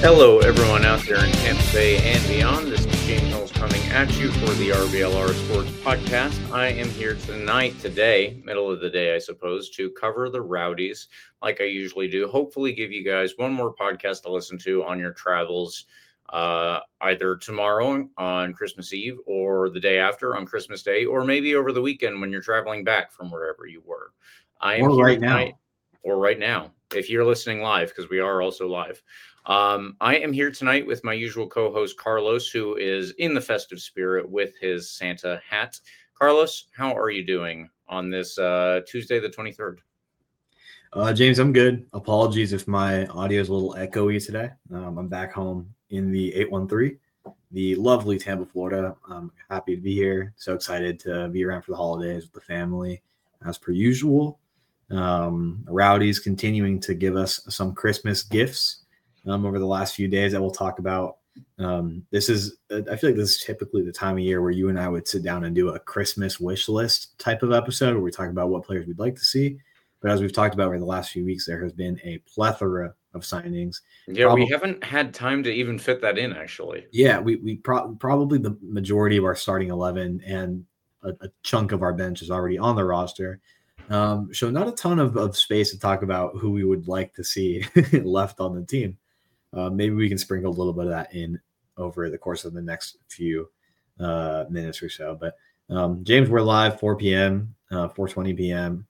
Hello, everyone out there in Tampa Bay and beyond. This is James Knowles coming at you for the RBLR Sports Podcast. I am here today, middle of the day, I suppose, to cover the Rowdies like I usually do. Hopefully give you guys one more podcast to listen to on your travels, either tomorrow on Christmas Eve or the day after on Christmas Day, or maybe over the weekend when you're traveling back from wherever you were. I am here tonight, or right now, if you're listening live, because we are also live. I am here tonight with my usual co-host, Carlos, who is in the festive spirit with his Santa hat. Carlos, how are you doing on this Tuesday, the 23rd? James, I'm good. Apologies if my audio is a little echoey today. I'm back home in the 813, the lovely Tampa, Florida. I'm happy to be here. So excited to be around for the holidays with the family, as per usual. Rowdies continuing to give us some Christmas gifts over the last few days that we'll talk about. I feel like this is typically the time of year where you and I would sit down and do a Christmas wish list type of episode where we talk about what players we'd like to see. But as we've talked about over the last few weeks, there has been a plethora of signings. Yeah, we haven't had time to even fit that in, actually. Yeah, we probably the majority of our starting 11 and a chunk of our bench is already on the roster. So not a ton of space to talk about who we would like to see left on the team. Maybe we can sprinkle a little bit of that in over the course of the next few minutes or so. But James, we're live 4 p.m., 4:20 p.m.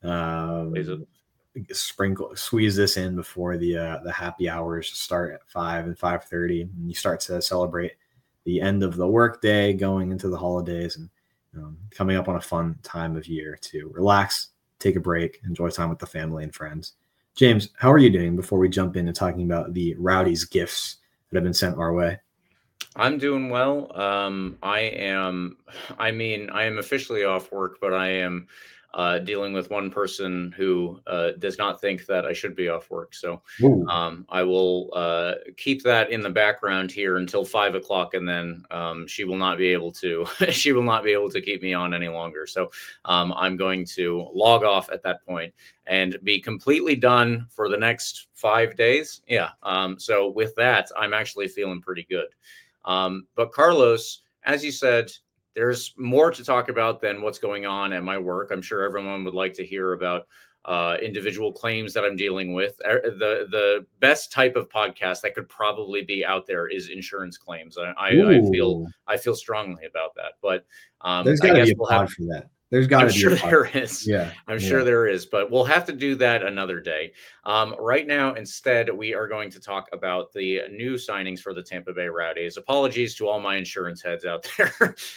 Squeeze this in before the happy hours start at 5 and 5:30, and you start to celebrate the end of the workday, going into the holidays, and coming up on a fun time of year to relax, take a break, enjoy time with the family and friends. James, how are you doing before we jump into talking about the Rowdies gifts that have been sent our way? I'm doing well. I am officially off work, but I am dealing with one person who does not think that I should be off work. So I will keep that in the background here until 5 o'clock, and then she will not be able to keep me on any longer. So I'm going to log off at that point and be completely done for the next 5 days. Yeah. So with that, I'm actually feeling pretty good. But Carlos, as you said, there's more to talk about than what's going on at my work. I'm sure everyone would like to hear about individual claims that I'm dealing with. The best type of podcast that could probably be out there is insurance claims. I feel strongly about that. But there's got to be a pod for that. There's got to be. I'm sure there is. Yeah, I'm sure there is, but we'll have to do that another day. Right now, instead, we are going to talk about the new signings for the Tampa Bay Rowdies. Apologies to all my insurance heads out there.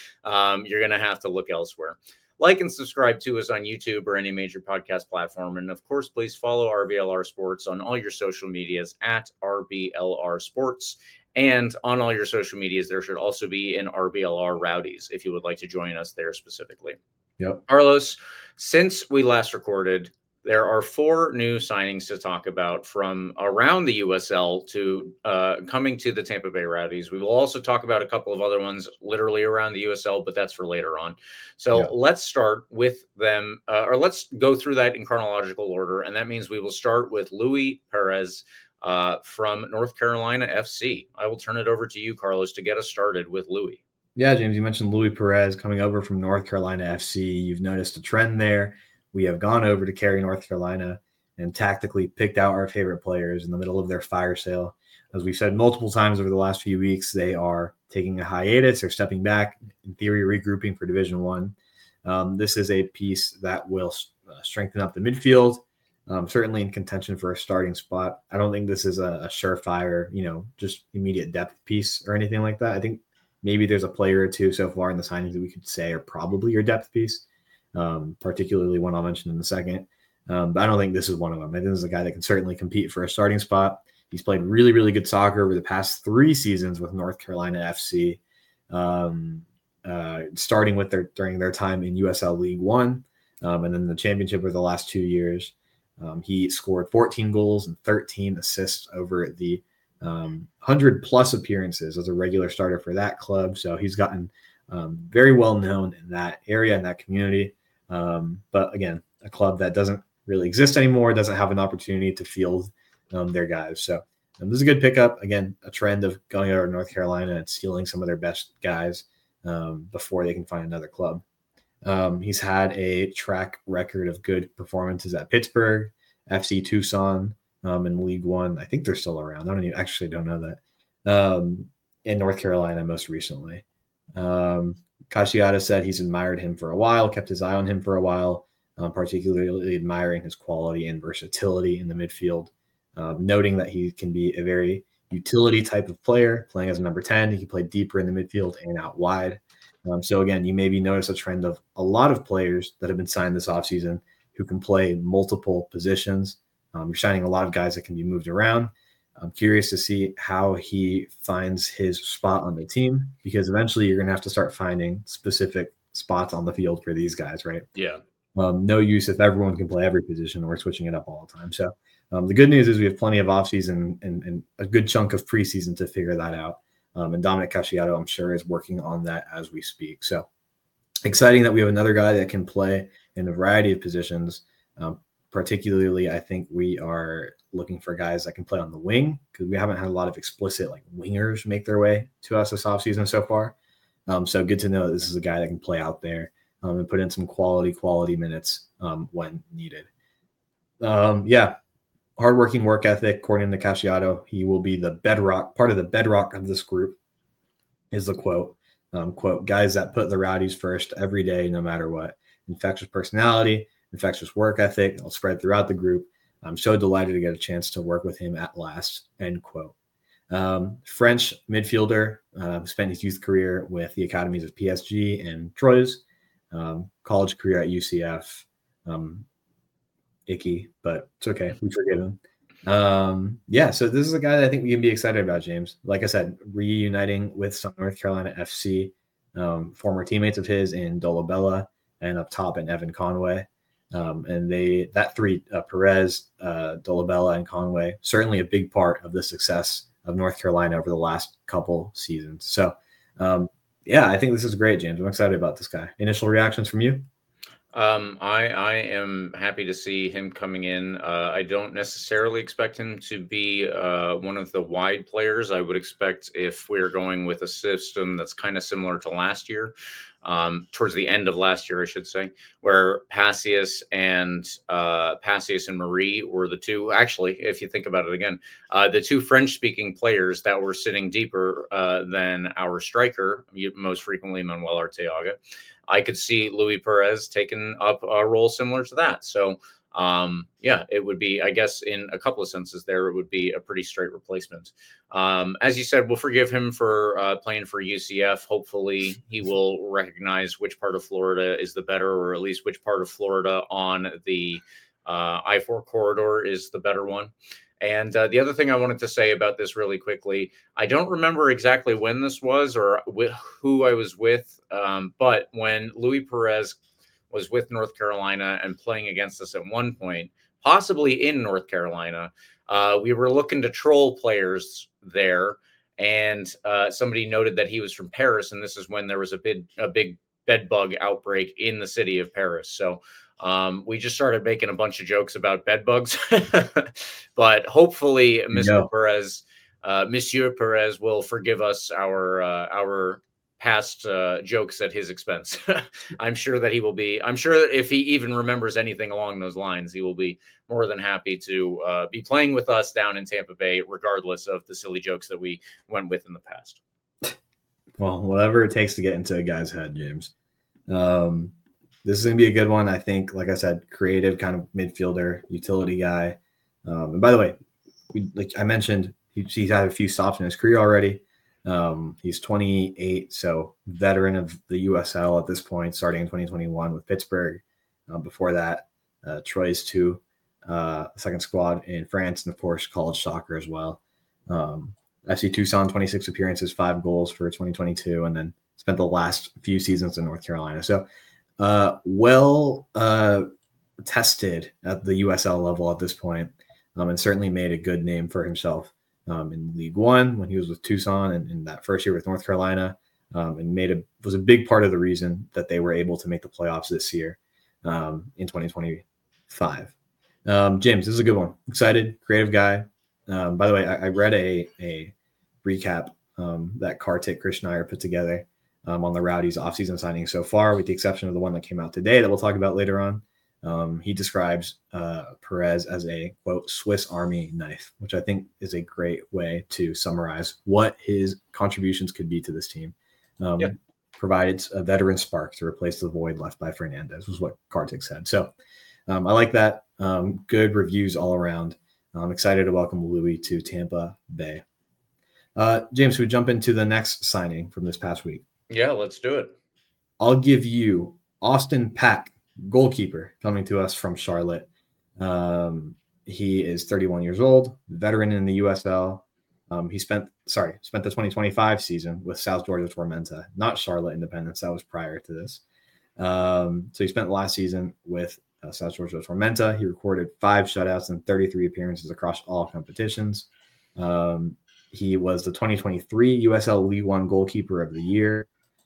You're going to have to look elsewhere. Like and subscribe to us on YouTube or any major podcast platform. And of course, please follow RBLR Sports on all your social medias at RBLR Sports. And on all your social medias, there should also be an RBLR Rowdies if you would like to join us there specifically. Yep. Carlos, since we last recorded, there are 4 new signings to talk about from around the USL to coming to the Tampa Bay Rowdies. We will also talk about a couple of other ones literally around the USL, but that's for later on. So let's start with them, or let's go through that in chronological order. And that means we will start with Luis Perez from North Carolina FC. I will turn it over to you, Carlos, to get us started with Luis. Yeah, James, you mentioned Luis Perez coming over from North Carolina FC. You've noticed a trend there. We have gone over to Cary, North Carolina, and tactically picked out our favorite players in the middle of their fire sale. As we've said multiple times over the last few weeks, they are taking a hiatus or stepping back, in theory, regrouping for Division I. This is a piece that will strengthen up the midfield, certainly in contention for a starting spot. I don't think this is a surefire, just immediate depth piece or anything like that. I think maybe there's a player or two so far in the signings that we could say are probably your depth piece, particularly one I'll mention in a second. But I don't think this is one of them. I think this is a guy that can certainly compete for a starting spot. He's played really, really good soccer over the past 3 seasons with North Carolina FC, starting with during their time in USL League One, and then the championship over the last 2 years. He scored 14 goals and 13 assists over the 100+ appearances as a regular starter for that club. So he's gotten very well known in that area, in that community. But again, a club that doesn't really exist anymore, doesn't have an opportunity to field their guys. So this is a good pickup. Again, a trend of going over to North Carolina and stealing some of their best guys before they can find another club. He's had a track record of good performances at Pittsburgh, FC Tucson, in League One. I think they're still around. I don't know that. In North Carolina most recently. Casciato said he's admired him for a while, kept his eye on him for a while, particularly admiring his quality and versatility in the midfield, noting that he can be a very utility type of player, playing as a number 10. He can play deeper in the midfield and out wide. So again, you maybe notice a trend of a lot of players that have been signed this offseason who can play multiple positions. You're signing a lot of guys that can be moved around. I'm curious to see how he finds his spot on the team, because eventually you're going to have to start finding specific spots on the field for these guys, right? Yeah. No use if everyone can play every position. We're switching it up all the time. So the good news is we have plenty of offseason and a good chunk of preseason to figure that out. And Dominic Casciato, I'm sure, is working on that as we speak. So exciting that we have another guy that can play in a variety of positions. Particularly, I think we are looking for guys that can play on the wing, because we haven't had a lot of explicit like wingers make their way to us this offseason so far. So good to know that this is a guy that can play out there and put in some quality minutes when needed. Hardworking work ethic, according to Casciato. He will be the bedrock, part of the bedrock of this group, is the quote. Quote, guys that put the Rowdies first every day, no matter what. Infectious personality, infectious work ethic. It'll spread throughout the group. I'm so delighted to get a chance to work with him at last, end quote. French midfielder, spent his youth career with the academies of PSG and Troyes, college career at UCF. Icky, but it's okay. We forgive him. So this is a guy that I think we can be excited about, James. Like I said, reuniting with some North Carolina FC, former teammates of his in Dolabella and up top in Evan Conway. And that three, Perez, Dolabella, and Conway, certainly a big part of the success of North Carolina over the last couple seasons. So, I think this is great, James. I'm excited about this guy. Initial reactions from you? I am happy to see him coming in. I don't necessarily expect him to be one of the wide players. I would expect, if we're going with a system that's kind of similar to last year, towards the end of last year, I should say, where Passius and Marie were the two, actually, if you think about it again, the two French-speaking players that were sitting deeper than our striker, most frequently Manuel Arteaga. I could see Luis Perez taking up a role similar to that. So, it would be, I guess, in a couple of senses there, it would be a pretty straight replacement. As you said, we'll forgive him for playing for UCF. Hopefully he will recognize which part of Florida is the better, or at least which part of Florida on the I-4 corridor is the better one. And the other thing I wanted to say about this really quickly, I don't remember exactly when this was or who I was with, but when Luis Perez was with North Carolina and playing against us at one point, possibly in North Carolina, we were looking to troll players there, and somebody noted that he was from Paris, and this is when there was a big bed bug outbreak in the city of Paris. So we just started making a bunch of jokes about bed bugs, but hopefully Monsieur Perez will forgive us our past jokes at his expense. I'm sure that if he even remembers anything along those lines, he will be more than happy to be playing with us down in Tampa Bay, regardless of the silly jokes that we went with in the past. Well, whatever it takes to get into a guy's head, James. This is going to be a good one. I think, like I said, creative kind of midfielder, utility guy. And by the way, like I mentioned, he's had a few stops in his career already. He's 28, so veteran of the USL at this point, starting in 2021 with Pittsburgh. Before that, Troyes 2, second squad in France, and of course, college soccer as well. FC Tucson, 26 appearances, 5 goals for 2022, and then spent the last few seasons in North Carolina. So, tested at the USL level at this point, and certainly made a good name for himself in League One when he was with Tucson, and in that first year with North Carolina, and was a big part of the reason that they were able to make the playoffs this year in 2025. James, this is a good one. Excited, creative guy. By the way, I read a recap that Kartik, Chris Schneier put together on the Rowdies offseason signings so far, with the exception of the one that came out today that we'll talk about later on. He describes Perez as a, quote, Swiss Army knife, which I think is a great way to summarize what his contributions could be to this team. Provided a veteran spark to replace the void left by Fernandez, was what Kartik said. So I like that. Good reviews all around. I'm excited to welcome Louis to Tampa Bay. James, we jump into the next signing from this past week. Yeah, let's do it. I'll give you Austin Pack, goalkeeper, coming to us from Charlotte. He is 31 years old, veteran in the USL. He spent the 2025 season with South Georgia Tormenta, not Charlotte Independence. That was prior to this. So he spent the last season with South Georgia Tormenta. He recorded 5 shutouts and 33 appearances across all competitions. He was the 2023 USL League One Goalkeeper of the Year.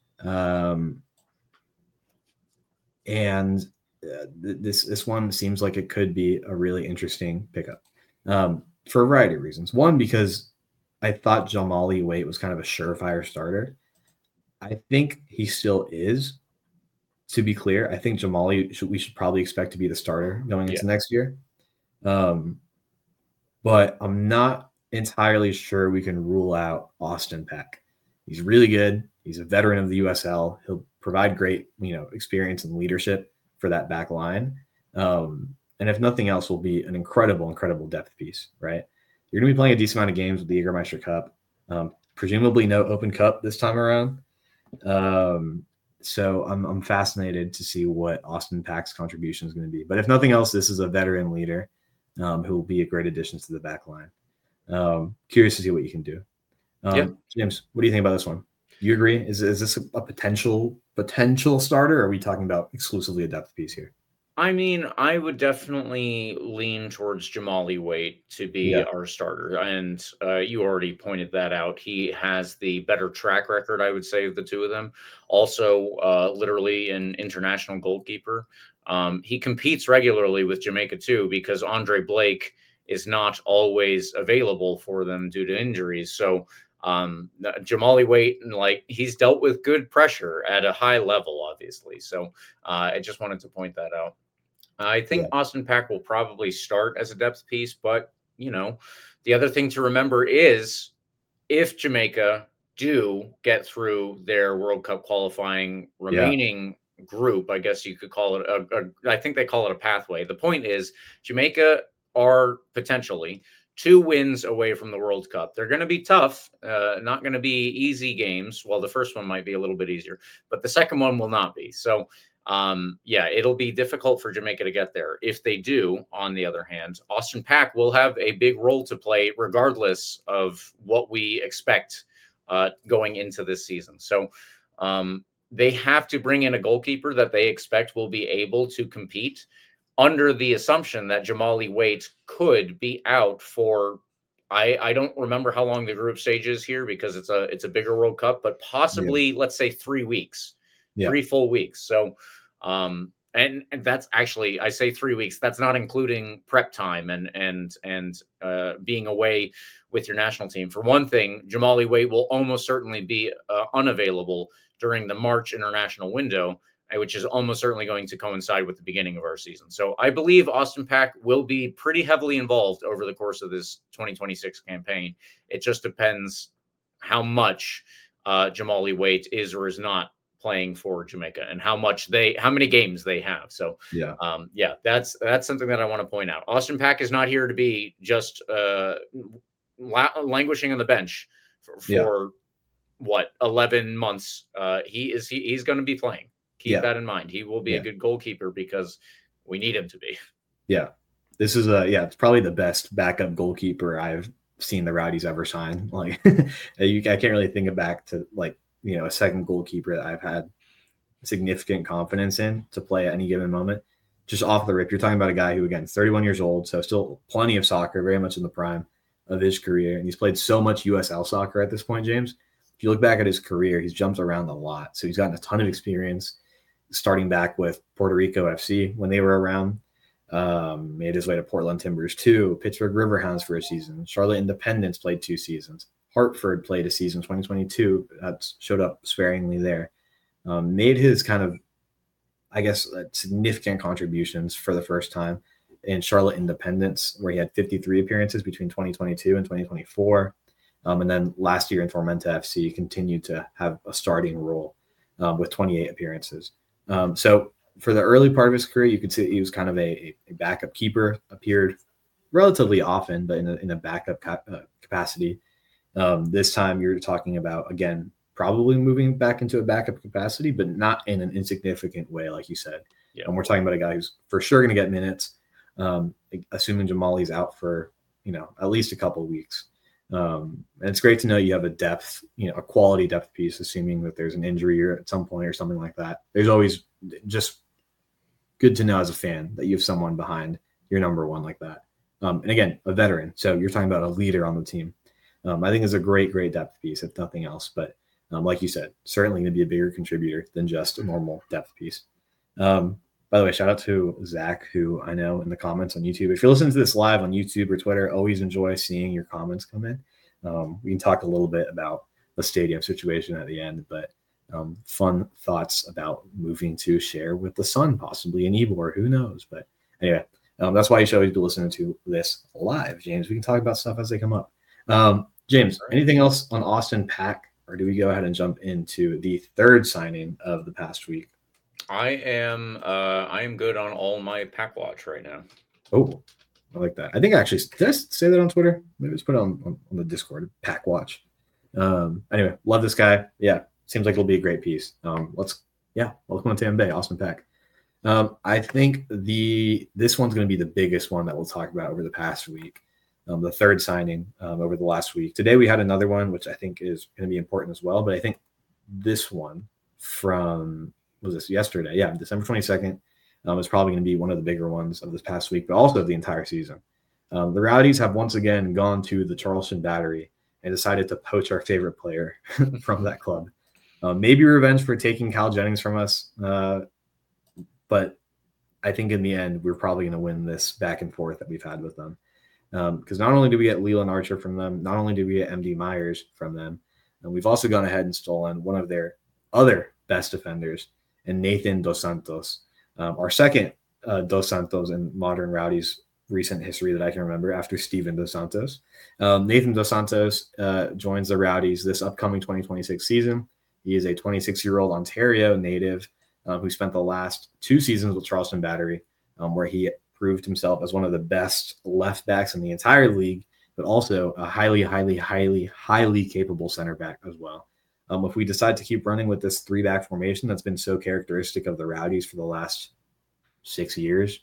This one seems like it could be a really interesting pickup for a variety of reasons. One, because I thought Jamali Waite was kind of a surefire starter. I think he still is. To be clear, I think we should probably expect to be the starter going into next year. But I'm not entirely sure we can rule out Austin Peck. He's really good. He's a veteran of the USL. He'll provide great, experience and leadership for that back line. And if nothing else, will be an incredible, incredible depth piece, right? You're going to be playing a decent amount of games with the Jägermeister Cup. Presumably no Open Cup this time around. So I'm fascinated to see what Austin Pack's contribution is going to be. But if nothing else, this is a veteran leader who will be a great addition to the back line. Curious to see what you can do. James, what do you think about this one? You agree? Is this a potential starter, or are we talking about exclusively a depth piece here? I mean, I would definitely lean towards Jamali Waite to be our starter. And you already pointed that out. He has the better track record, I would say, of the two of them. Also, literally an international goalkeeper. He competes regularly with Jamaica, too, because Andre Blake is not always available for them due to injuries. So Jamali Waite, he's dealt with good pressure at a high level, obviously. So I just wanted to point that out. I think Austin Pack will probably start as a depth piece, but the other thing to remember is if Jamaica do get through their World Cup qualifying remaining group, I guess you could call it I think they call it a pathway. The point is Jamaica are potentially 2 wins away from the World Cup. They're going to be tough, not going to be easy games. Well, the first one might be a little bit easier, but the second one will not be. So it'll be difficult for Jamaica to get there. If they do, on the other hand, Austin Pack will have a big role to play regardless of what we expect going into this season. So they have to bring in a goalkeeper that they expect will be able to compete, under the assumption that Jamali Waite could be out for, I don't remember how long the group stage is here because it's a bigger World Cup, but possibly let's say 3 weeks. 3 full weeks. So, and that's actually, I say 3 weeks, that's not including prep time and being away with your national team. For one thing, Jamali Waite will almost certainly be unavailable during the March international window, which is almost certainly going to coincide with the beginning of our season. So I believe Austin Pack will be pretty heavily involved over the course of this 2026 campaign. It just depends how much Jamali Waite is or is not playing for Jamaica and how many games they have. So that's something that I want to point out. Austin Pack is not here to be just languishing on the bench for 11 months. He's going to be playing. Keep that in mind. He will be a good goalkeeper because we need him to be. Yeah. This is it's probably the best backup goalkeeper I've seen the Rowdies ever sign. I can't really think back to a second goalkeeper that I've had significant confidence in to play at any given moment. Just off the rip, you're talking about a guy who, again, 31 years old, so still plenty of soccer, very much in the prime of his career. And he's played so much USL soccer at this point, James. If you look back at his career, he's jumped around a lot. So he's gotten a ton of experience starting back with Puerto Rico FC when they were around. Made his way to Portland Timbers 2, Pittsburgh Riverhounds for a season. Charlotte Independence played 2 seasons. Hartford played a season 2022. That showed up sparingly there. Made his kind of, I guess, significant contributions for the first time in Charlotte Independence, where he had 53 appearances between 2022 and 2024. And then last year in Tormenta FC, continued to have a starting role with 28 appearances. So for the early part of his career, you could see he was kind of a backup keeper, appeared relatively often, but in a backup capacity. This time you're talking about, again, probably moving back into a backup capacity, but not in an insignificant way, like you said. Yeah. And we're talking about a guy who's for sure going to get minutes, assuming Jamali's out for, at least a couple of weeks. And it's great to know you have a depth, a quality depth piece, assuming that there's an injury or at some point or something like that. There's always just good to know as a fan that you have someone behind your number one like that. And again, a veteran. So you're talking about a leader on the team. I think is a great depth piece, if nothing else. But like you said, certainly going to be a bigger contributor than just a normal depth piece. By the way, shout out to Zach, who I know in the comments on YouTube. If you're listening to this live on YouTube or Twitter, always enjoy seeing your comments come in. We can talk a little bit about the stadium situation at the end, but fun thoughts about moving to share with the Sun, possibly in Ybor, who knows? But anyway, that's why you should always be listening to this live, James. We can talk about stuff as they come up. James, anything else on Austin Pack, or do we go ahead and jump into the third signing of the past week? I am good on all my Pack Watch right now. Oh, I like that. I think actually, did I say that on Twitter? Maybe let's put it on the Discord, Pack Watch. Anyway, love this guy. Yeah, seems like it'll be a great piece. Welcome to Tampa Bay, Austin Pack. I think this one's going to be the biggest one that we'll talk about over the past week. The third signing over the last week. Today we had another one, which I think is going to be important as well. But I think this one was this yesterday? Yeah, December 22nd is probably going to be one of the bigger ones of this past week, but also the entire season. The Rowdies have once again gone to the Charleston Battery and decided to poach our favorite player from that club. Maybe revenge for taking Kyle Jennings from us, but I think in the end we're probably going to win this back and forth that we've had with them. Because not only do we get Leland Archer from them, not only do we get MD Myers from them, and we've also gone ahead and stolen one of their other best defenders, and Nathan Dos Santos, our second Dos Santos in modern Rowdies recent history that I can remember after Steven Dos Santos. Nathan Dos Santos joins the Rowdies this upcoming 2026 season. He is a 26-year-old Ontario native who spent the last 2 seasons with Charleston Battery, where he proved himself as one of the best left backs in the entire league, but also a highly capable center back as well. If we decide to keep running with this 3-back formation that's been so characteristic of the Rowdies for the last 6 years,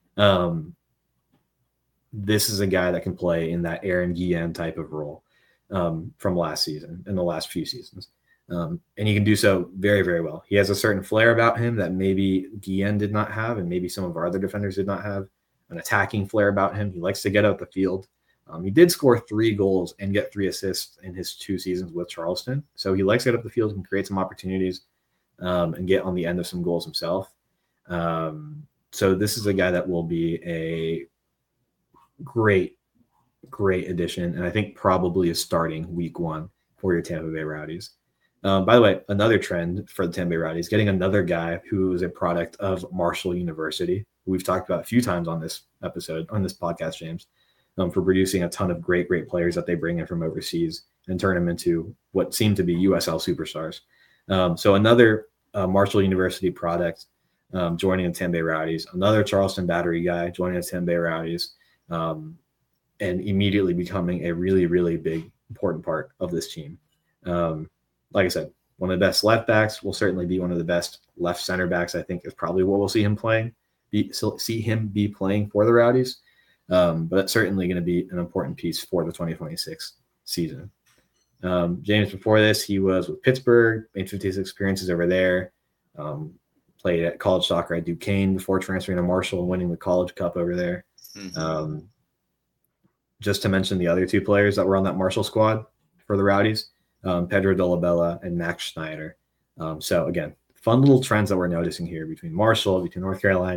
this is a guy that can play in that Aaron Guillen type of role from last season and the last few seasons. And he can do so very, very well. He has a certain flair about him that maybe Guillen did not have, and maybe some of our other defenders did not have. An attacking flair about him. He likes to get out the field. He did score 3 goals and get 3 assists in his 2 seasons with Charleston. So he likes to get up the field and create some opportunities and get on the end of some goals himself. So this is a guy that will be a great addition, and I think probably is starting week 1 for your Tampa Bay Rowdies. By the way, another trend for the Tampa Bay Rowdies, getting another guy who is a product of Marshall University, who we've talked about a few times on this episode, on this podcast, James, for producing a ton of great players that they bring in from overseas and turn them into what seem to be USL superstars. So another Marshall University product joining the Tampa Bay Rowdies, another Charleston Battery guy joining the Tampa Bay Rowdies, and immediately becoming a really big, important part of this team. Like I said, one of the best left backs, will certainly be one of the best left center backs. I think is probably what we'll see him playing. See him be playing for the Rowdies, but it's certainly going to be an important piece for the 2026 season. James, before this, he was with Pittsburgh, made 56 appearances over there, played at college soccer at Duquesne before transferring to Marshall and winning the College Cup over there. Mm-hmm. Just to mention the other 2 players that were on that Marshall squad for the Rowdies, Pedro Dolabella and Max Schneider. So again, fun little trends that we're noticing here between Marshall, between North Carolina,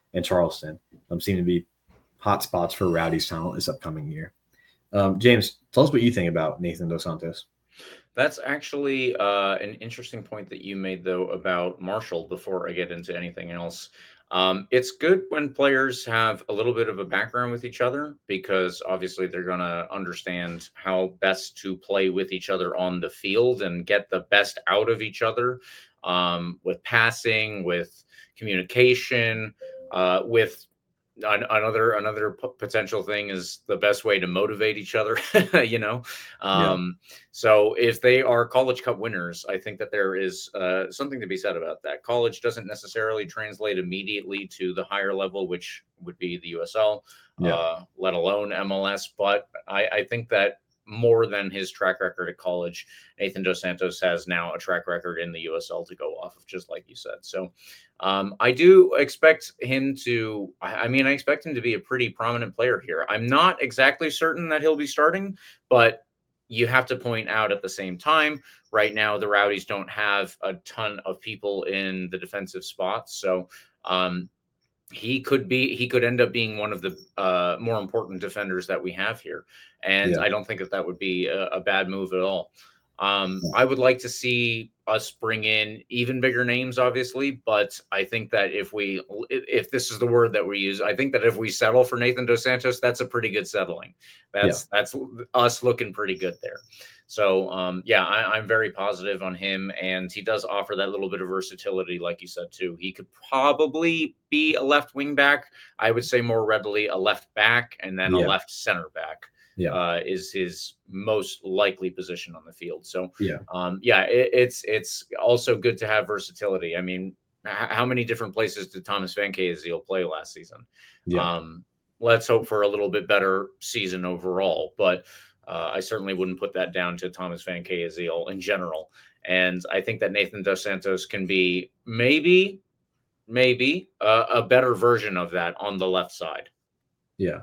and Charleston seem to be hot spots for Rowdy's talent this upcoming year. James, tell us what you think about Nathan Dos Santos. That's actually an interesting point that you made, though, about Marshall before I get into anything else. It's good when players have a little bit of a background with each other because obviously they're going to understand how best to play with each other on the field and get the best out of each other with passing, with communication, with another potential thing is the best way to motivate each other, you know. So if they are College Cup winners, I think that there is something to be said about that. College doesn't necessarily translate immediately to the higher level, which would be the USL, let alone MLS. But I think that more than his track record at college, Nathan Dos Santos has now a track record in the USL to go off of, just like you said. So I do expect him to, I expect him to be a pretty prominent player here. I'm not exactly certain that he'll be starting, but you have to point out at the same time, right now, the Rowdies don't have a ton of people in the defensive spots. So he could end up being one of the more important defenders that we have here. And I don't think that would be a bad move at all. I would like to see us bring in even bigger names, obviously, but I think that if this is the word that we use, I think that if we settle for Nathan Dos Santos, that's a pretty good settling. That's us looking pretty good there. So, I'm very positive on him, and he does offer that little bit of versatility, like you said, too. He could probably be a left wing back. I would say more readily a left back and then a left center back. Is his most likely position on the field. So, it's also good to have versatility. I mean, how many different places did Thomas Van Keziel play last season? Let's hope for a little bit better season overall, but I certainly wouldn't put that down to Thomas Van Keziel in general. And I think that Nathan Dos Santos can be maybe a better version of that on the left side. Yeah.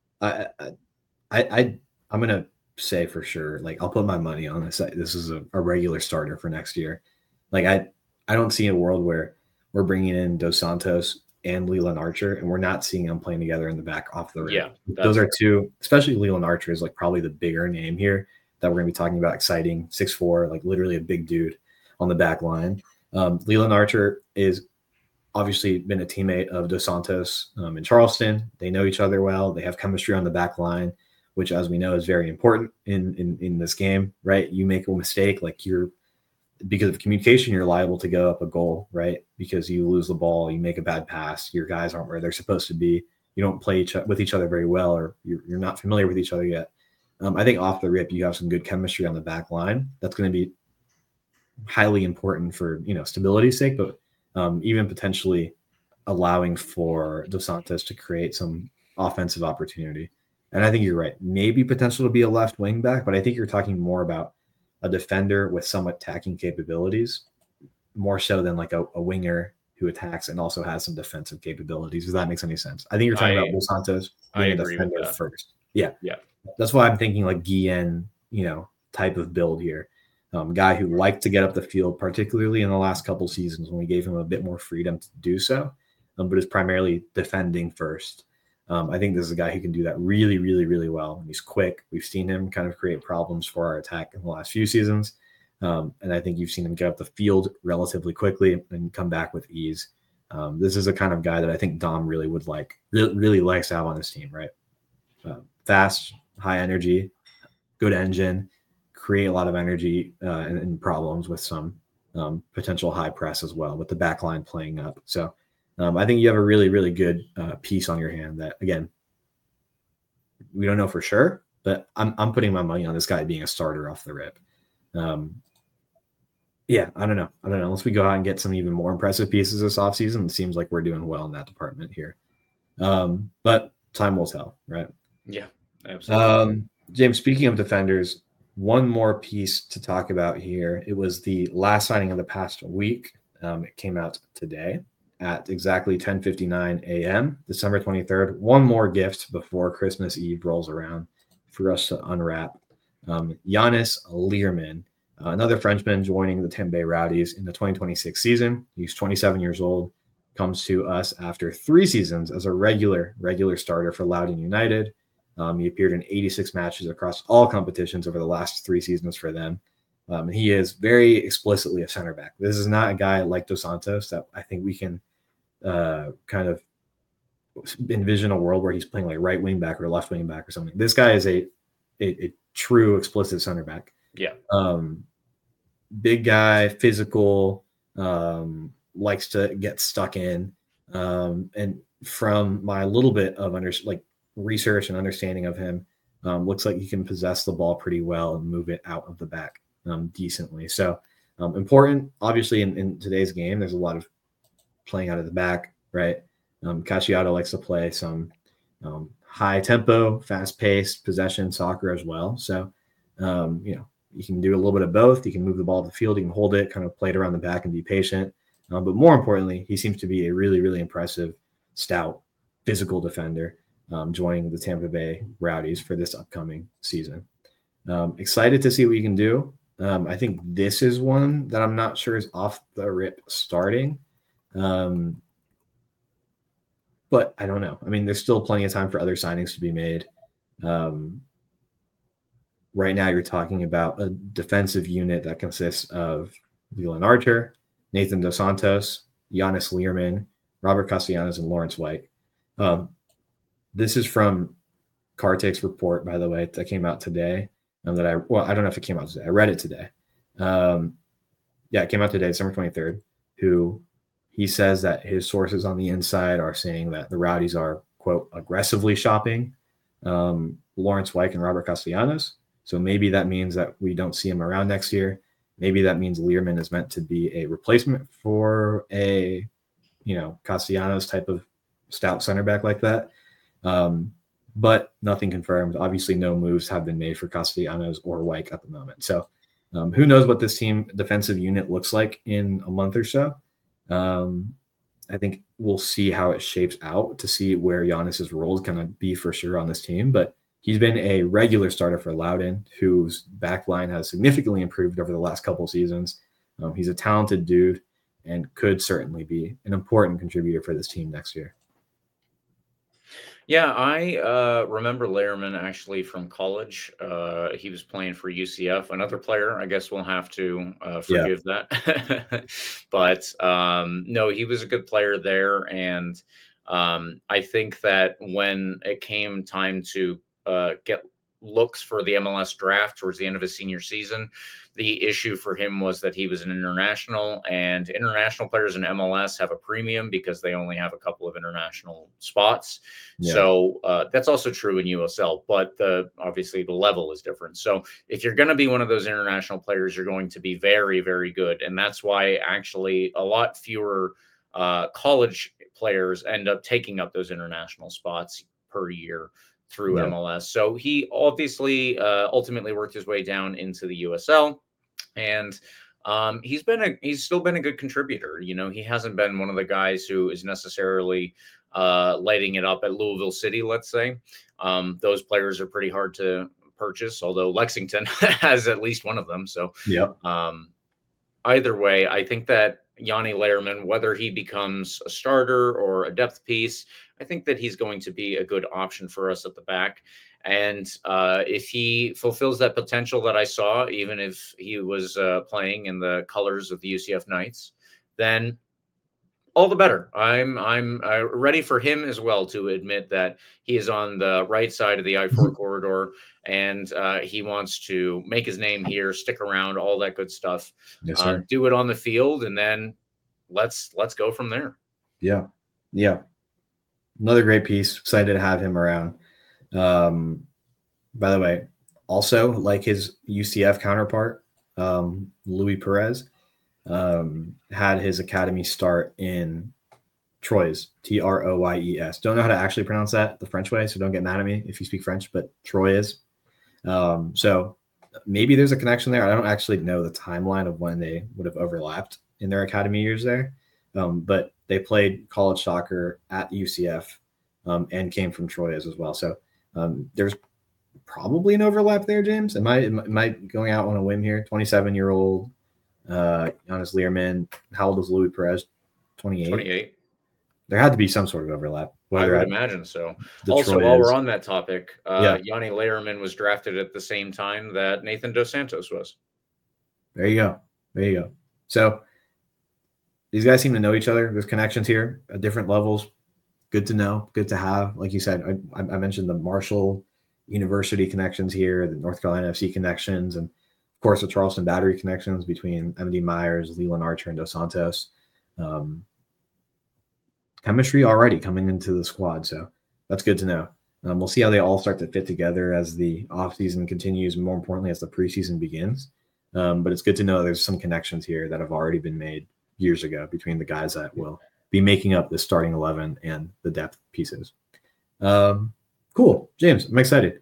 I'm gonna say for sure, like I'll put my money on this. This is a regular starter for next year. Like I don't see a world where we're bringing in Dos Santos and Leland Archer and we're not seeing them playing together in the back off the rip. Those are two, especially Leland Archer is like probably the bigger name here that we're gonna be talking about. Exciting, 6'4", like literally a big dude on the back line. Leland Archer is obviously been a teammate of Dos Santos in Charleston. They know each other well. They have chemistry on the back line, which, as we know, is very important in this game, right? You make a mistake, because of communication, you're liable to go up a goal, right? Because you lose the ball, you make a bad pass, your guys aren't where they're supposed to be. You don't play with each other very well, or you're not familiar with each other yet. I think off the rip, you have some good chemistry on the back line. That's going to be highly important for stability's sake, but even potentially allowing for Dos Santos to create some offensive opportunity. And I think you're right. Maybe potential to be a left wing back, but I think you're talking more about a defender with some attacking capabilities, more so than like a winger who attacks and also has some defensive capabilities. If that makes any sense. I think you're talking about Dos Santos being a defender first. Yeah. That's why I'm thinking like Guillen, type of build here. Guy who liked to get up the field, particularly in the last couple seasons when we gave him a bit more freedom to do so, but is primarily defending first. I think this is a guy who can do that really, really, really well. He's quick. We've seen him kind of create problems for our attack in the last few seasons. And I think you've seen him get up the field relatively quickly and come back with ease. This is a kind of guy that I think Dom really would really likes to have on his team, right? Fast, high energy, good engine, create a lot of energy and problems with some potential high press as well, with the back line playing up. So I think you have a really, really good piece on your hand that, again, we don't know for sure, but I'm putting my money on this guy being a starter off the rip. I don't know. Unless we go out and get some even more impressive pieces this offseason, it seems like we're doing well in that department here. But time will tell, right? Yeah, absolutely. James, speaking of defenders, one more piece to talk about here. It was the last signing of the past week. It came out today at exactly 10:59 a.m., December 23rd. One more gift before Christmas Eve rolls around for us to unwrap. Yannis Learman, another Frenchman joining the Tampa Bay Rowdies in the 2026 season. He's 27 years old. comes to us after 3 seasons as a regular starter for Loudoun United. He appeared in 86 matches across all competitions over the last 3 seasons for them. He is very explicitly a center back. This is not a guy like Dos Santos that I think we can kind of envision a world where he's playing like right wing back or left wing back or something. This guy is a true explicit center back. Yeah. Big guy, physical, likes to get stuck in. And from my little bit of research and understanding of him, looks like he can possess the ball pretty well and move it out of the back decently. So important, obviously, in today's game, there's a lot of playing out of the back, right? Cacciato likes to play some high tempo, fast paced possession soccer as well. So, you can do a little bit of both. You can move the ball to the field, you can hold it, kind of play it around the back and be patient. But more importantly, he seems to be a really, really impressive, stout, physical defender, joining the Tampa Bay Rowdies for this upcoming season. Excited to see what you can do. I think this is one that I'm not sure is off the rip starting. But I don't know. I mean, there's still plenty of time for other signings to be made. Right now, you're talking about a defensive unit that consists of Leland Archer, Nathan Dos Santos, Giannis Learman, Robert Castellanos, and Lawrence White. This is from Kartik's report, by the way, that came out today. I don't know if it came out today. I read it today. It came out today, December 23rd, who he says that his sources on the inside are saying that the Rowdies are, quote, aggressively shopping Lawrence White and Robert Castellanos. So maybe that means that we don't see him around next year. Maybe that means Learman is meant to be a replacement for a, Castellanos type of stout center back like that. But nothing confirmed. Obviously, no moves have been made for Castellanos or White at the moment. So who knows what this team defensive unit looks like in a month or so. I think we'll see how it shapes out to see where Giannis's role is going to be for sure on this team. But he's been a regular starter for Loudoun, whose back line has significantly improved over the last couple of seasons. He's a talented dude and could certainly be an important contributor for this team next year. Yeah, I remember Lehrman actually from college. He was playing for UCF. Another player, I guess we'll have to forgive that. But no, he was a good player there. And I think that when it came time to get looks for the MLS draft towards the end of his senior season, the issue for him was that he was an international, and international players in MLS have a premium because they only have a couple of international spots. Yeah. So that's also true in USL, but obviously the level is different. So if you're going to be one of those international players, you're going to be very, very good. And that's why actually a lot fewer college players end up taking up those international spots per year through MLS. So he obviously ultimately worked his way down into the USL, and he's still been a good contributor. He hasn't been one of the guys who is necessarily lighting it up at Louisville City, let's say. Those players are pretty hard to purchase, although Lexington has at least one of them. So either way, I think that Yanni Lehrman, whether he becomes a starter or a depth piece, I think that he's going to be a good option for us at the back. And if he fulfills that potential that I saw, even if he was playing in the colors of the UCF Knights, then all the better. I'm ready for him as well to admit that he is on the right side of the I-4 corridor, and he wants to make his name here, stick around, all that good stuff. Yes, sir. Do it on the field, and then let's go from there. Yeah. Another great piece. Excited to have him around. By the way, also like his UCF counterpart, Louis Perez, had his academy start in Troyes, Troyes. Don't know how to actually pronounce that the French way, so don't get mad at me if you speak French, but Troyes. So maybe there's a connection there. I don't actually know the timeline of when they would have overlapped in their academy years there, but they played college soccer at UCF and came from Troyes as well. So there's probably an overlap there, James. Am I going out on a whim here? 27-year-old Giannis Lehrman. How old is Louis Perez? 28. There had to be some sort of overlap. I Whether would at imagine so. Also, Detroit while we're is, on that topic, yeah, Yanni Lehrman was drafted at the same time that Nathan Dos Santos was. there you go. There you go. So these guys seem to know each other. There's connections here at different levels. Good to know. Good to have. Like you said, I mentioned the Marshall University connections here, the North Carolina FC connections, and of course the Charleston Battery connections between MD Myers, Leland Archer, and Dos Santos. Chemistry already coming into the squad, so that's good to know. We'll see how they all start to fit together as the offseason continues, and more importantly, as the preseason begins. But it's good to know there's some connections here that have already been made years ago between the guys that will be making up the starting 11 and the depth pieces. Cool. James, I'm excited.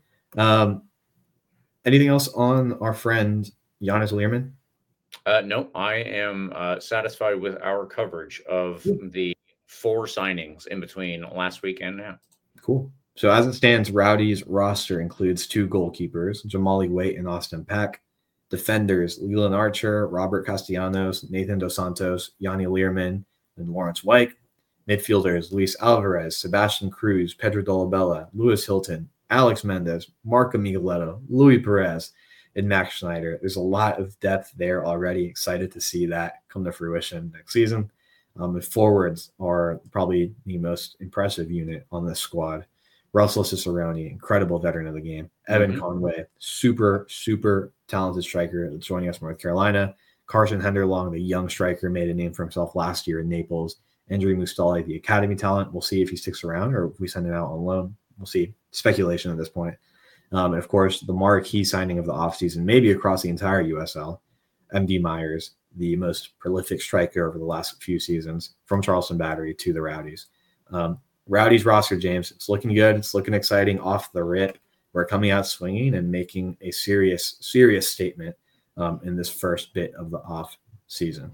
Anything else on our friend Giannis Lehrman? No, I am satisfied with our coverage of the 4 signings in between last week and now. Cool. So as it stands, Rowdy's roster includes 2 goalkeepers, Jamali Waite and Austin Peck. Defenders, Leland Archer, Robert Castellanos, Nathan Dos Santos, Yanni Lehrman, and Lawrence White. Midfielders, Luis Alvarez, Sebastian Cruz, Pedro Dolabella, Lewis Hilton, Alex Mendez, Marco Migueletto, Luis Perez, and Max Schneider. There's a lot of depth there already. Excited to see that come to fruition next season. The forwards are probably the most impressive unit on this squad. Russell Cicerone, incredible veteran of the game. Evan Conway, super, super talented striker that's joining us from North Carolina. Carson Henderlong, the young striker, made a name for himself last year in Naples. Andrew Mustali, the academy talent. We'll see if he sticks around or if we send him out on loan. We'll see. Speculation at this point. And of course, the marquee signing of the offseason, maybe across the entire USL, MD Myers, the most prolific striker over the last few seasons, from Charleston Battery to the Rowdies. Rowdies roster, James, it's looking good. It's looking exciting off the rip. We're coming out swinging and making a serious statement in this first bit of the off season.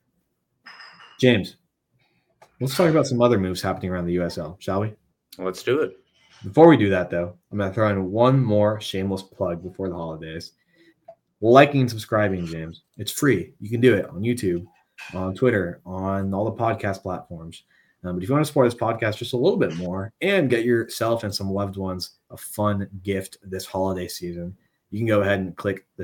James, let's talk about some other moves happening around the USL, shall we? Let's do it. Before we do that, though, I'm going to throw in one more shameless plug before the holidays. Liking and subscribing, James. It's free. You can do it on YouTube, on Twitter, on all the podcast platforms. But if you want to support this podcast just a little bit more and get yourself and some loved ones a fun gift this holiday season, you can go ahead and click the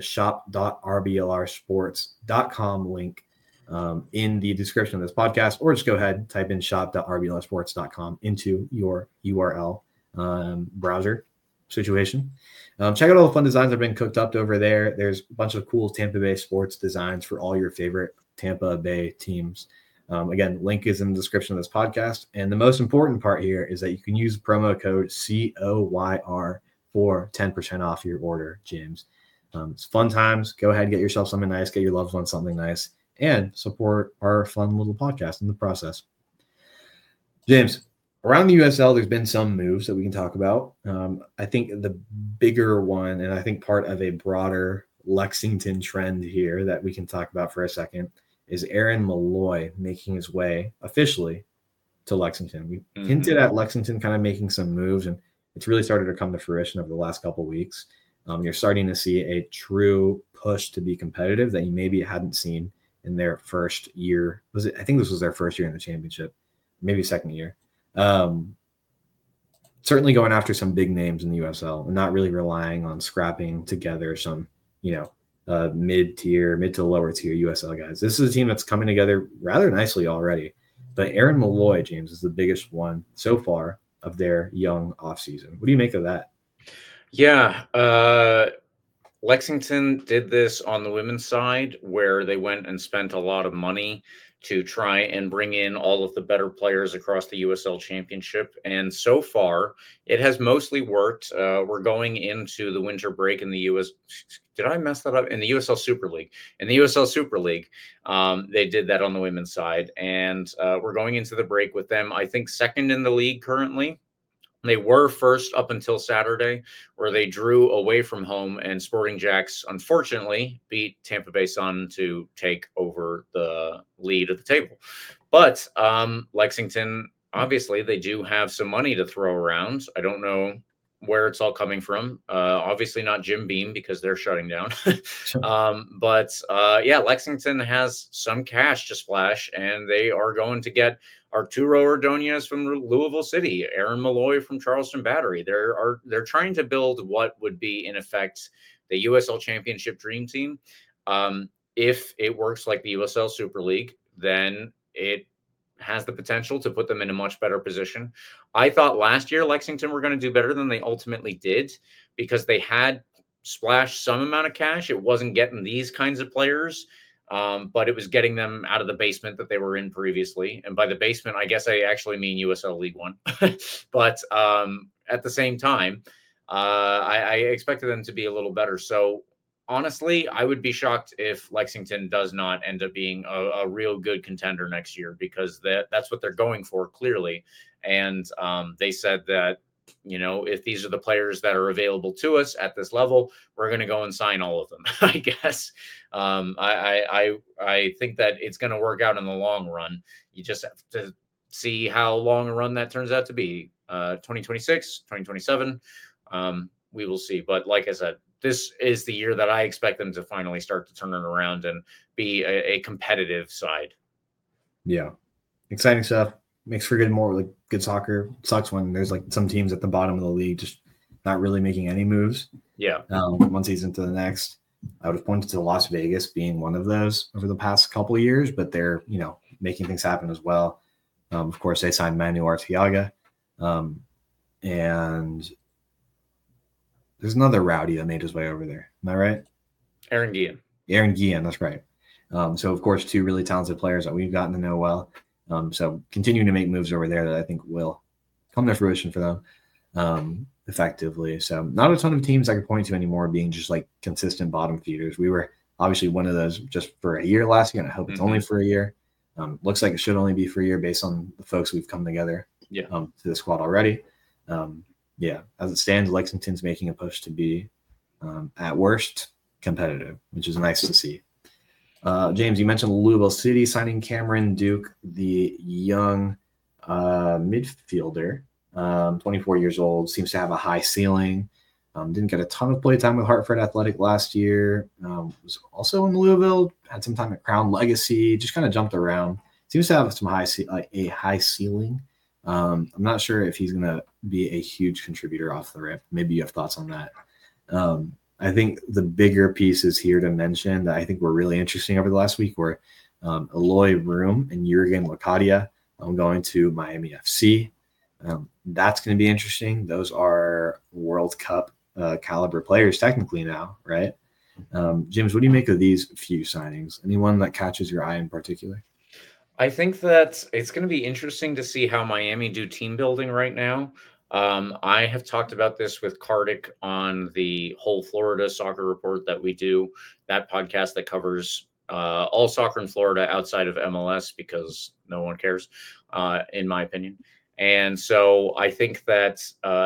shop.rblrsports.com link in the description of this podcast, or just go ahead and type in shop.rblrsports.com into your URL browser situation. Check out all the fun designs that have been cooked up over there. There's a bunch of cool Tampa Bay sports designs for all your favorite Tampa Bay teams. Again, link is in the description of this podcast. And the most important part here is that you can use promo code COYR for 10% off your order, James. It's fun times. Go ahead and get yourself something nice, get your loved ones something nice, and support our fun little podcast in the process. James, around the USL, there's been some moves that we can talk about. I think the bigger one, and I think part of a broader Lexington trend here that we can talk about for a second, is Aaron Malloy making his way officially to Lexington. We hinted at Lexington kind of making some moves, and it's really started to come to fruition over the last couple of weeks. You're starting to see a true push to be competitive that you maybe hadn't seen in their first year. I think this was their first year in the championship, maybe second year. Certainly going after some big names in the USL and not really relying on scrapping together some, mid to lower tier USL guys. This is a team that's coming together rather nicely already. But Aaron Malloy, James, is the biggest one so far of their young offseason. What do you make of that? Yeah. Lexington did this on the women's side where they went and spent a lot of money to try and bring in all of the better players across the USL Championship. And so far, it has mostly worked. We're going into the winter break in the US. Did I mess that up? In the USL Super League. In the USL Super League, they did that on the women's side. And we're going into the break with them, I think, second in the league currently. They were first up until Saturday, where they drew away from home, and Sporting Jacks, unfortunately, beat Tampa Bay Sun to take over the lead at the table. But Lexington, obviously, they do have some money to throw around. I don't know where it's all coming from. Obviously not Jim Beam because they're shutting down. But Lexington has some cash to splash, and they are going to get Arturo Ordonez from Louisville City, Aaron Malloy from Charleston Battery. They're trying to build what would be in effect the USL Championship dream team. If it works like the USL Super League, then it has the potential to put them in a much better position. I thought last year Lexington were going to do better than they ultimately did because they had splashed some amount of cash. It wasn't getting these kinds of players, but it was getting them out of the basement that they were in previously. And by the basement, I guess I actually mean USL League One. But at the same time, I expected them to be a little better. So honestly, I would be shocked if Lexington does not end up being a real good contender next year, because that's what they're going for, clearly. And they said that, if these are the players that are available to us at this level, we're going to go and sign all of them, I guess. I think that it's going to work out in the long run. You just have to see how long a run that turns out to be. 2026, 2027. We will see. But like I said, this is the year that I expect them to finally start to turn it around and be a competitive side. Yeah. Exciting stuff. Makes for good soccer. Sucks when there's some teams at the bottom of the league just not really making any moves. Yeah. One season to the next. I would have pointed to Las Vegas being one of those over the past couple of years, but they're, making things happen as well. Of course, they signed Manu Arteaga. And there's another rowdy that made his way over there. Am I right? Aaron Guillen, that's right. So, of course, two really talented players that we've gotten to know well. So continuing to make moves over there that I think will come to fruition for them effectively. So not a ton of teams I could point to anymore being just consistent bottom feeders. We were obviously one of those just for a year last year, and I hope it's only for a year. Looks like it should only be for a year based on the folks we've come together to the squad already. As it stands, Lexington's making a push to be, at worst, competitive, which is nice to see. James, you mentioned Louisville City signing Cameron Duke, the young midfielder, 24 years old, seems to have a high ceiling. Didn't get a ton of play time with Hartford Athletic last year. Was also in Louisville, had some time at Crown Legacy, just kind of jumped around. Seems to have some a high ceiling. I'm not sure if he's going to be a huge contributor off the rip. Maybe you have thoughts on that. I think the bigger pieces here to mention that I think were really interesting over the last week were Eloy Room and Jurgen Locadia going to Miami FC. That's going to be interesting. Those are World Cup caliber players technically now, right? James, what do you make of these few signings? Anyone that catches your eye in particular? I think that it's going to be interesting to see how Miami do team building right now. I have talked about this with Kartik on the whole Florida soccer report that we do, that podcast that covers all soccer in Florida outside of MLS because no one cares, in my opinion. And so I think that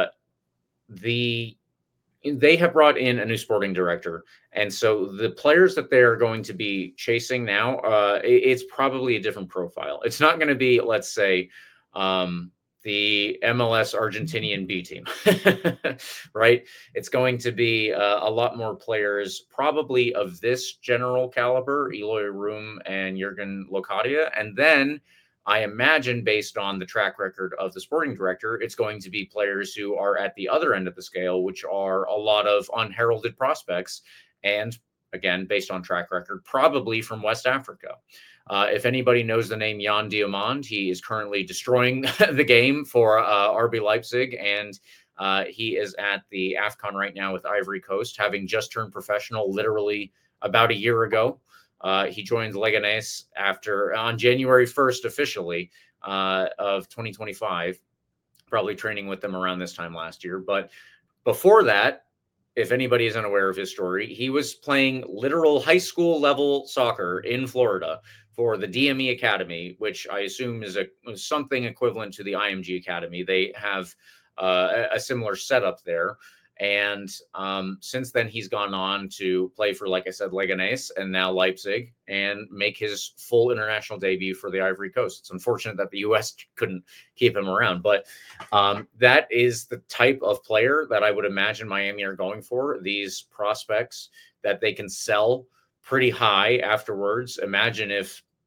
they have brought in a new sporting director. And so the players that they're going to be chasing now, it's probably a different profile. It's not going to be, let's say, the MLS Argentinian B team, right? It's going to be a lot more players, probably of this general caliber, Eloy Room and Jurgen Locadia. And then I imagine, based on the track record of the sporting director, it's going to be players who are at the other end of the scale, which are a lot of unheralded prospects. And again, based on track record, probably from West Africa. If anybody knows the name Jan Diamond, he is currently destroying the game for RB Leipzig, and he is at the AFCON right now with Ivory Coast, having just turned professional literally about a year ago. He joined Leganés on January 1st officially of 2025, probably training with them around this time last year. But before that, if anybody is unaware of his story, he was playing literal high school level soccer in Florida for the DME Academy, which I assume is something equivalent to the IMG Academy. They have a similar setup there. And since then, he's gone on to play for, like I said, Leganés and now Leipzig, and make his full international debut for the Ivory Coast. It's unfortunate that the U.S. couldn't keep him around, but that is the type of player that I would imagine Miami are going for, these prospects that they can sell pretty high afterwards. Imagine if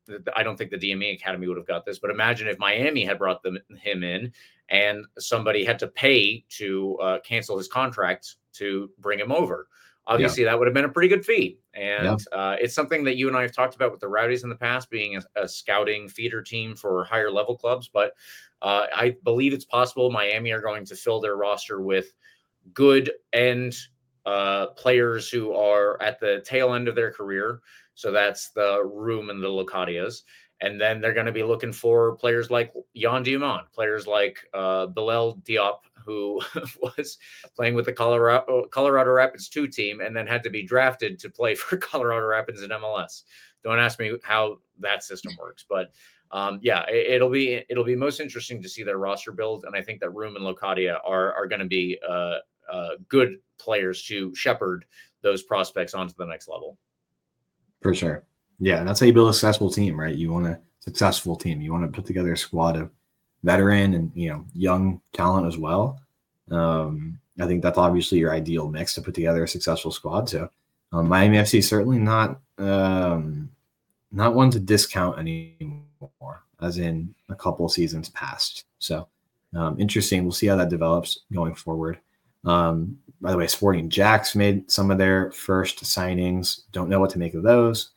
I don't think the DME Academy would have got this, but imagine if Miami had brought him in and somebody had to pay to cancel his contract to bring him over. Obviously, that would have been a pretty good fee. And it's something that you and I have talked about with the Rowdies in the past, being a scouting feeder team for higher level clubs. But I believe it's possible Miami are going to fill their roster with good end players who are at the tail end of their career. So that's the Room and the Locadias. And then they're going to be looking for players like Jan Diamant, players like Bilal Diop, who was playing with the Colorado Rapids 2 team and then had to be drafted to play for Colorado Rapids in MLS. Don't ask me how that system works, but it'll be most interesting to see their roster build. And I think that Room and Locadia are going to be good players to shepherd those prospects onto the next level. For sure. Yeah, and that's how you build a successful team, right? You want a successful team. You want to put together a squad of veteran and young talent as well. I think that's obviously your ideal mix to put together a successful squad. So Miami FC is certainly not one to discount anymore, as in a couple of seasons past. So interesting. We'll see how that develops going forward. By the way, Sporting Jacks made some of their first signings. Don't know what to make of those.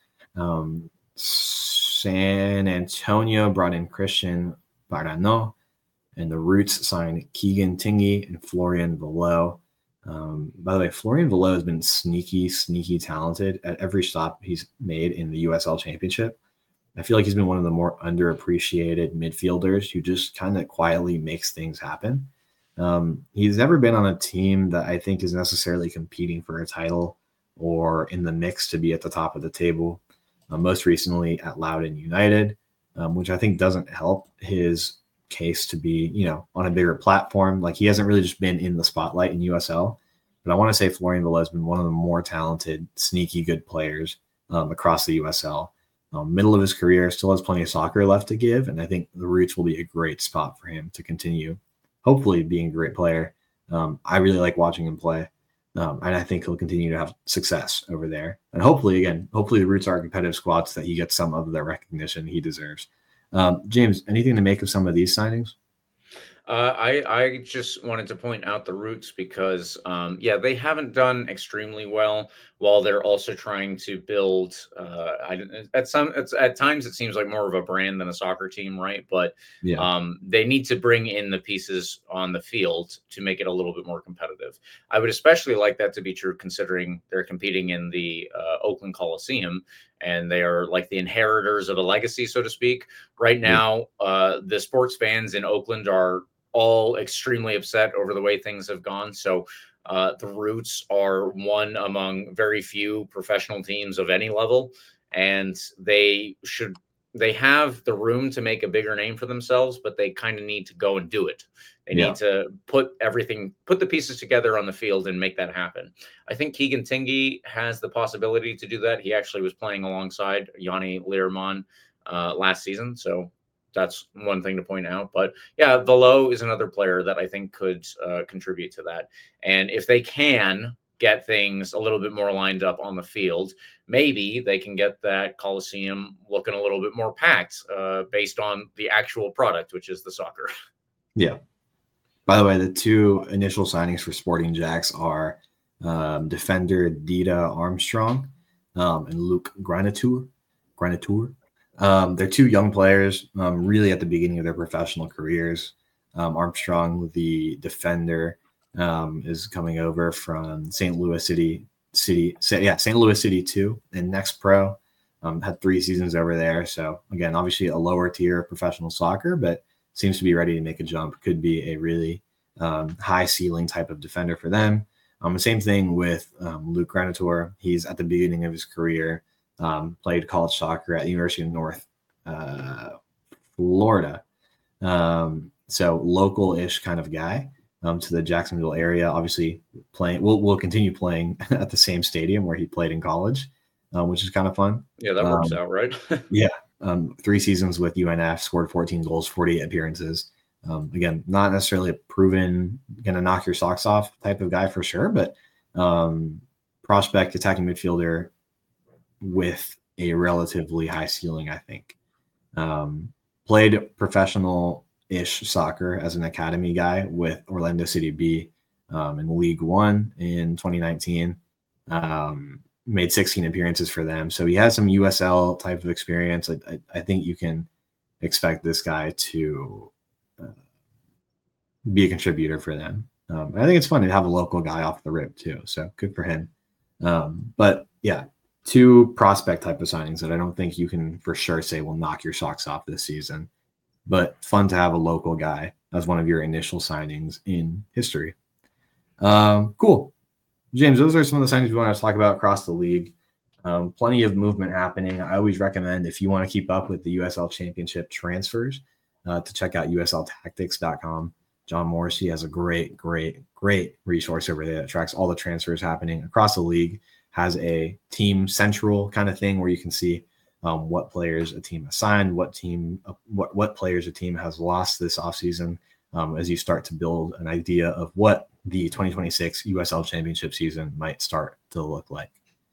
San Antonio brought in Christian Barano, and the Roots signed Keegan Tingy and Florian Velo. By the way, Florian Velo has been sneaky talented at every stop he's made in the USL Championship. I feel like he's been one of the more underappreciated midfielders who just kind of quietly makes things happen. He's never been on a team that I think is necessarily competing for a title or in the mix to be at the top of the table. Most recently at Loudoun United, which I think doesn't help his case to be, on a bigger platform. Like, he hasn't really just been in the spotlight in USL, but I want to say Florian Velo has been one of the more talented, sneaky good players across the USL. Middle of his career, still has plenty of soccer left to give, and I think the Roots will be a great spot for him to continue, hopefully being a great player. I really like watching him play. And I think he'll continue to have success over there. And hopefully the Roots are competitive squads that he gets some of the recognition he deserves. James, anything to make of some of these signings? I just wanted to point out the Roots because, they haven't done extremely well while they're also trying to build. At times it seems like more of a brand than a soccer team, right? But they need to bring in the pieces on the field to make it a little bit more competitive. I would especially like that to be true considering they're competing in the Oakland Coliseum, and they are like the inheritors of a legacy, so to speak. Right now, the sports fans in Oakland are all extremely upset over the way things have gone. So the Roots are one among very few professional teams of any level, and they have the room to make a bigger name for themselves, but they kind of need to go and do it. They need to put the pieces together on the field and make that happen. I think Keegan Tingy has the possibility to do that. He actually was playing alongside Yanni Learmon last season. So that's one thing to point out. But yeah, Velo is another player that I think could contribute to that. And if they can get things a little bit more lined up on the field, maybe they can get that Coliseum looking a little bit more packed based on the actual product, which is the soccer. Yeah. By the way, the two initial signings for Sporting Jacks are defender Dita Armstrong and Luke Granitor. They're two young players, really at the beginning of their professional careers. Armstrong, the defender, is coming over from St. Louis City 2 in Next Pro. Had 3 seasons over there. So again, obviously a lower tier of professional soccer, but seems to be ready to make a jump. Could be a really high ceiling type of defender for them. The same thing with Luke Granitor. He's at the beginning of his career. Played college soccer at the University of North Florida. So local-ish kind of guy to the Jacksonville area. Obviously, will continue playing at the same stadium where he played in college, which is kind of fun. Yeah, that works out, right? Yeah. 3 seasons with UNF, scored 14 goals, 48 appearances. Again, not necessarily a proven going to knock your socks off type of guy for sure, but prospect attacking midfielder with a relatively high ceiling, I think. Played professional-ish soccer as an academy guy with Orlando City B in League One in 2019. Made 16 appearances for them. So he has some USL type of experience. I think you can expect this guy to be a contributor for them. I think it's fun to have a local guy off the rip too. So good for him. But yeah, 2 prospect type of signings that I don't think you can for sure say will knock your socks off this season, but fun to have a local guy as one of your initial signings in history. Cool. James, those are some of the signings we want to talk about across the league. Plenty of movement happening. I always recommend, if you want to keep up with the USL Championship transfers, to check out usltactics.com. John Morrissey has a great resource over there that tracks all the transfers happening across the league, has a team central kind of thing where you can see what players a team has signed, what players a team has lost this offseason, as you start to build an idea of what the 2026 USL Championship season might start to look like.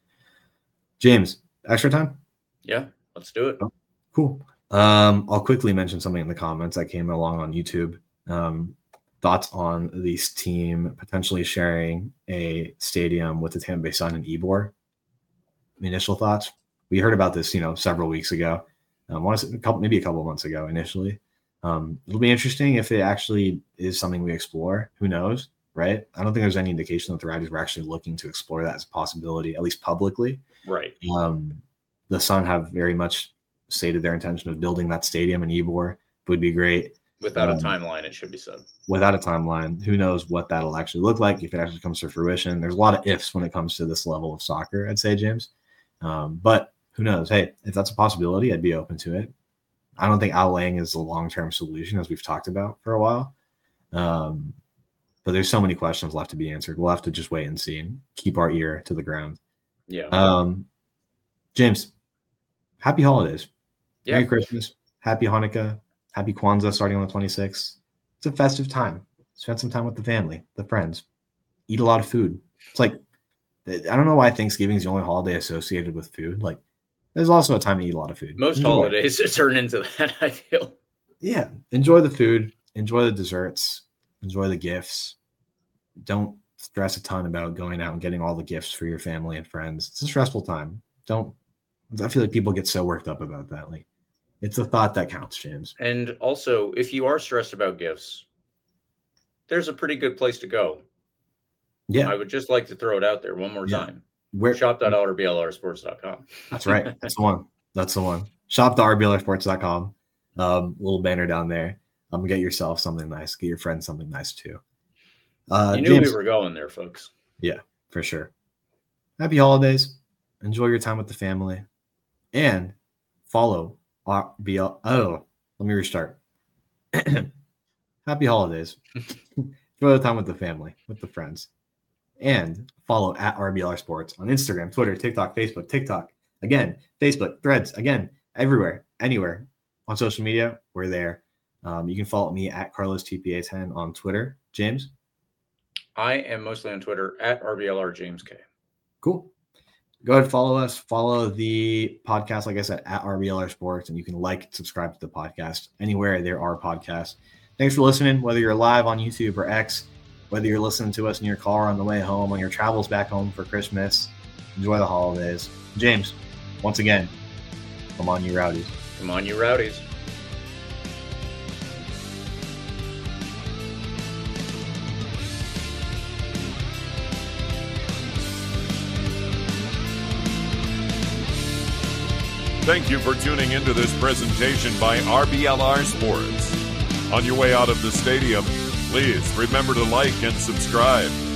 James, extra time? Yeah, let's do it. Cool. I'll quickly mention something in the comments that came along on YouTube. Thoughts on this team potentially sharing a stadium with the Tampa Bay Sun and Ybor? Initial thoughts? We heard about this, several weeks ago. Maybe a couple of months ago initially. It'll be interesting if it actually is something we explore. Who knows, right? I don't think there's any indication that the Rowdies were actually looking to explore that as a possibility, at least publicly. Right. The Sun have very much stated their intention of building that stadium in Ybor. It would be great. Without a timeline, it should be said. Without a timeline, who knows what that'll actually look like if it actually comes to fruition. There's a lot of ifs when it comes to this level of soccer, I'd say, James. But who knows? Hey, if that's a possibility, I'd be open to it. I don't think outlaying is the long-term solution, as we've talked about for a while. But there's so many questions left to be answered. We'll have to just wait and see and keep our ear to the ground. Yeah. James, happy holidays. Yeah. Merry Christmas. Happy Hanukkah. Happy Kwanzaa starting on the 26th. It's a festive time. Spend some time with the family, the friends. Eat a lot of food. It's like, I don't know why Thanksgiving is the only holiday associated with food. Like, there's also a time to eat a lot of food. Most holidays turn into that, I feel. Yeah. Enjoy the food. Enjoy the desserts. Enjoy the gifts. Don't stress a ton about going out and getting all the gifts for your family and friends. It's a stressful time. I feel like people get so worked up about that. Like, it's a thought that counts, James. And also, if you are stressed about gifts, there's a pretty good place to go. Yeah. I would just like to throw it out there one more time. Where? Shop.rblrsports.com. That's right. That's the one. Shop.rblrsports.com. Little banner down there. Get yourself something nice. Get your friends something nice too. You knew James, we were going there, folks. Yeah, for sure. Happy holidays. Enjoy your time with the family. And follow RBL. Oh, let me restart. Happy holidays. Enjoy the time with the family, with the friends. And follow at RBLR Sports on Instagram, Twitter, TikTok, Facebook, TikTok. Again, Facebook, Threads. Again, everywhere, anywhere on social media, we're there. You can follow me at CarlosTPA10 on Twitter. James? I am mostly on Twitter at RBLRJamesK. Cool. Go ahead, follow us. Follow the podcast, like I said, at RBLR Sports, and you can subscribe to the podcast anywhere there are podcasts. Thanks for listening, whether you're live on YouTube or X, whether you're listening to us in your car on the way home, on your travels back home for Christmas. Enjoy the holidays. James, once again, come on, you Rowdies. Come on, you Rowdies. Thank you for tuning into this presentation by RBLR Sports. On your way out of the stadium, please remember to like and subscribe.